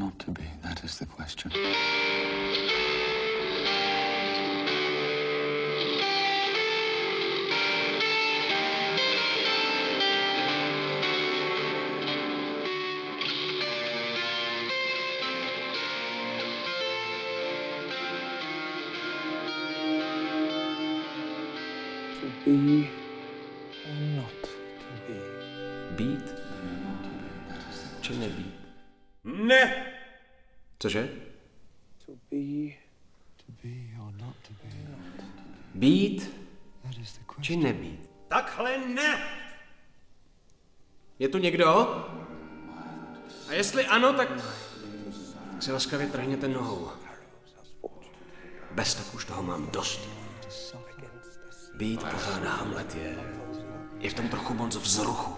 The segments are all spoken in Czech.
not to be? That is the question. To be or not to be? Být či nebýt? Ne! Cože? To be or not to be? Být That is the question. či nebýt? Takhle ne! Je tu někdo? A jestli ano, tak si laskavě trhněte nohou. Bez tak už toho mám dost. Být pořádá Hamlet je v tom trochu moc vzruchu.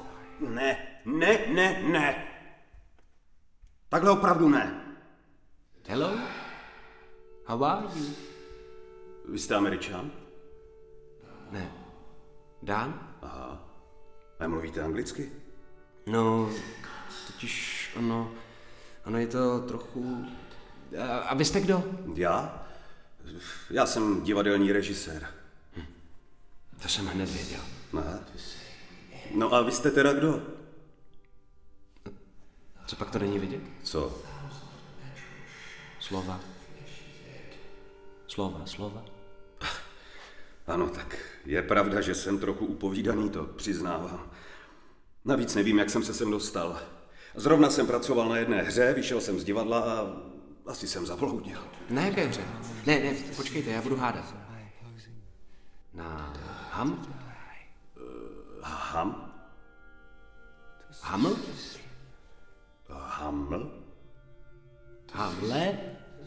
Ne. Takhle opravdu ne. Hello? How are you? Vy jste Američan? Ne. Dan? A mluvíte anglicky? No, totiž ono je to trochu... A vy jste kdo? Já? Já jsem divadelní režisér. To jsem hned věděl. Ne? No a vy jste teda kdo? Co pak to není vidět? Co? Slova. Slova. Ano, tak je pravda, že jsem trochu upovídaný, to přiznávám. Navíc nevím, jak jsem se sem dostal. Zrovna jsem pracoval na jedné hře, vyšel jsem z divadla a asi jsem zabloudil. Na jaké hře? Ne, počkejte, já budu hádat. Na Ham? Ham? Haml? Haml? Hamle?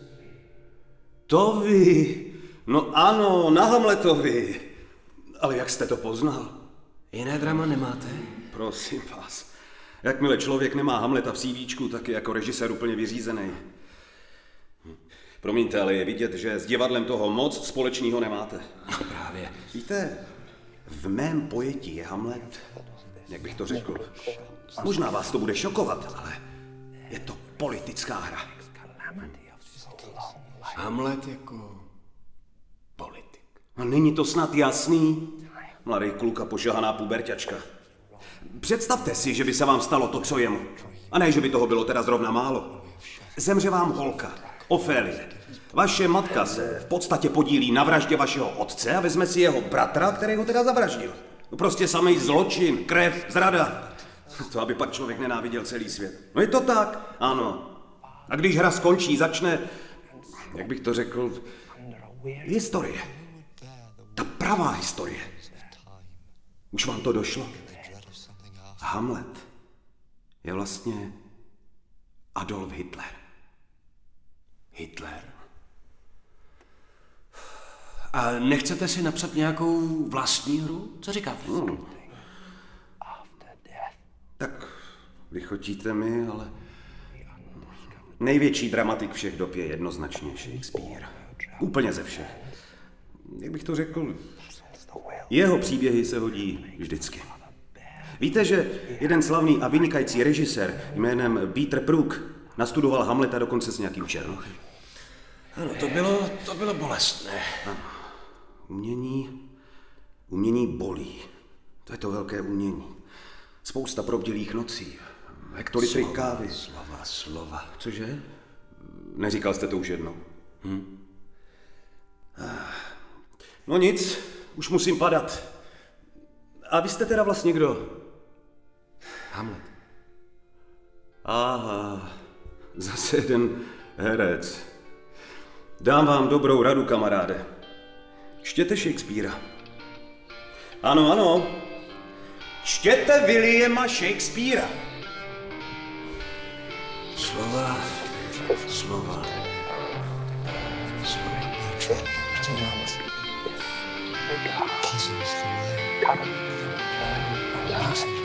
To vy! No ano, na Hamletovi. Ale jak jste to poznal? Jiné drama nemáte? Prosím vás. Jakmile člověk nemá Hamleta v CVčku, tak je jako režisér úplně vyřízený. Promiňte, ale je vidět, že s divadlem toho moc společného nemáte. No právě. Víte, v mém pojetí je Hamlet, jak bych to řekl, možná vás to bude šokovat, ale je to politická hra. Hamlet jako politik. A není to snad jasný? Mladý kluk a pošahaná puberťačka. Představte si, že by se vám stalo to, co jemu. A ne, že by toho bylo teda zrovna málo. Zemře vám holka, Ofélie. Vaše matka se v podstatě podílí na vraždě vašeho otce a vezme si jeho bratra, který ho teda zavraždil. No prostě samej zločin, krev, zrada. To, aby pak člověk nenáviděl celý svět. No je to tak, ano. A když hra skončí, začne, jak bych to řekl, historie. Ta pravá historie. Už vám to došlo? Hamlet je vlastně Adolf Hitler. Hitler? A nechcete si napsat nějakou vlastní hru? Co říkáte? Tak lichotíte mi, ale největší dramatik všech dob je jednoznačně Shakespeare. Úplně ze všech. Jak bych to řekl, jeho příběhy se hodí vždycky. Víte, že jeden slavný a vynikající režisér jménem Peter Brook nastudoval Hamleta dokonce s nějakým černochem? Ano, to bylo bolestné. Ano. Umění bolí. To je to velké umění. Spousta probdělých nocí. Hektolitry kávy. Slova. Cože? Neříkal jste to už jednou? No nic, už musím padat. A vy jste teda vlastně kdo? Hamlet. Aha, zase jeden herec. Dám vám dobrou radu, kamaráde. Čtěte Shakespearea. Ano. Čtěte Williama Shakespearea. Slova. Cousins from there.